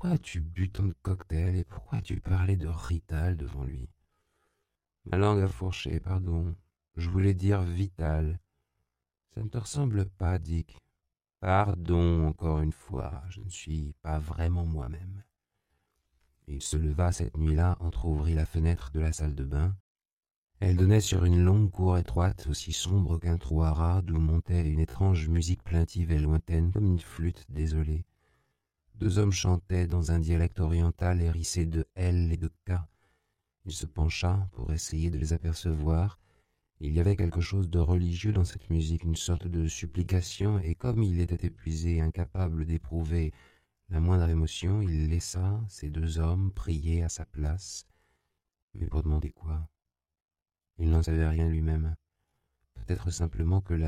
pourquoi as-tu bu tant de cocktails et pourquoi as-tu parlé de Rital devant lui? Ma langue a fourché, pardon. Je voulais dire Vital. Ça ne te ressemble pas, Dick. Pardon, encore une fois, je ne suis pas vraiment moi-même. Il se leva cette nuit-là, entr'ouvrit la fenêtre de la salle de bain. Elle donnait sur une longue cour étroite, aussi sombre qu'un trou à rats, d'où montait une étrange musique plaintive et lointaine, comme une flûte désolée. Deux hommes chantaient dans un dialecte oriental hérissé de L et de K. Il se pencha pour essayer de les apercevoir. Il y avait quelque chose de religieux dans cette musique, une sorte de supplication, et comme il était épuisé, incapable d'éprouver la moindre émotion, il laissa ces deux hommes prier à sa place. Mais pour demander quoi? Il n'en savait rien lui-même. Peut-être simplement que la